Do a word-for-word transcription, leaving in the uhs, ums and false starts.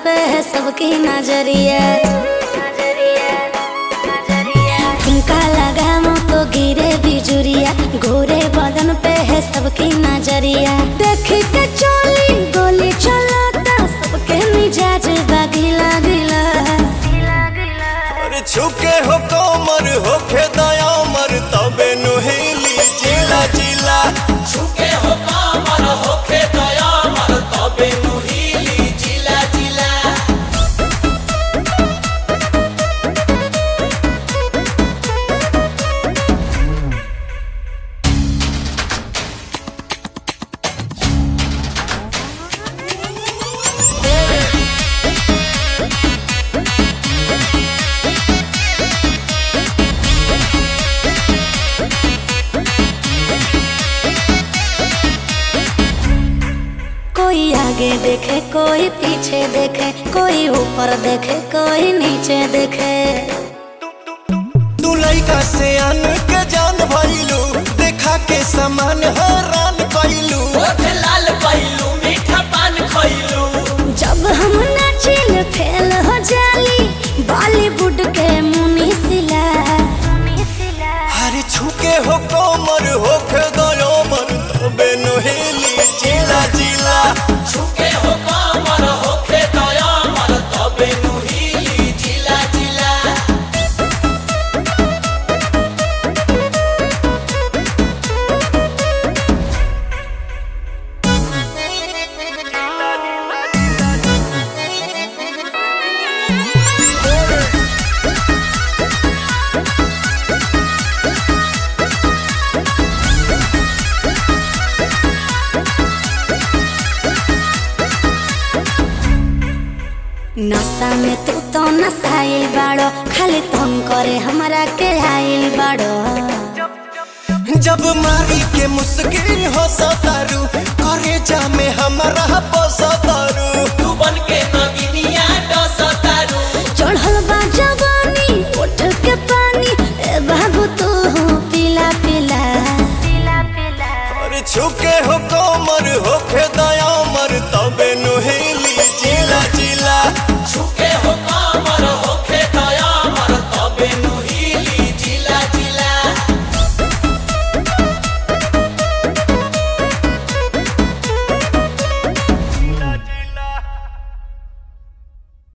पे है सबकी नजरिया। ठुमका लगा मुँह तो गिरे बिजुरिया, गोरे बदन पे है सबकी नजरिया। देख के चोली गोली चलाता सबके मिजाज बागिला गिला। अरे छुके हो कोमर होके दया मर तबे नुहेली जिला जिला। छुके हो कोमर होके दया मर तबे नुहेली जिला जिला। कोई आगे देखे कोई पीछे देखे, कोई ऊपर देखे कोई नीचे देखे। तू लइका से आन के जान भइलू, देखा के समान हैरान कइलू। ओठ लाल कइलू मीठा पान खइलू। जब हम नाचिल फेल हो जाली बॉलीवुड के मुनी सिला। अरे छुके हो कोमर होके दया मर तबे नुहेली जिला जिला। छुके हो कोमर होके दया मर तबे नुहेली जिला जिला। नशा में तू तो नसाइल बाड़ो, खाली तुम करे हमरा के आइल बाड़ो। जब मारी के मुस्किन हो सतारू, करे जा में हमारा बसतारू। तू बन के नगिनिया डसतारू। चढ़ल बा जवानी उठ के पानी, ए बाबू तू पीला पीला। अरे छुके हो कोमर होके दया मर तबे नुहेली जिला जिला। छुके हो